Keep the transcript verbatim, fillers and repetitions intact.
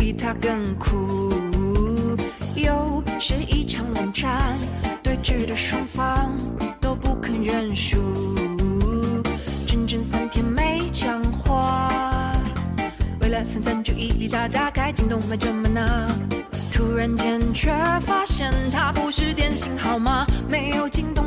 比他更酷。又是一场冷战，对峙的双方都不肯认输，整整三天没讲话。为了分散注意力，他大概惊动了这么那，突然间却发现他不是电信号码，没有惊动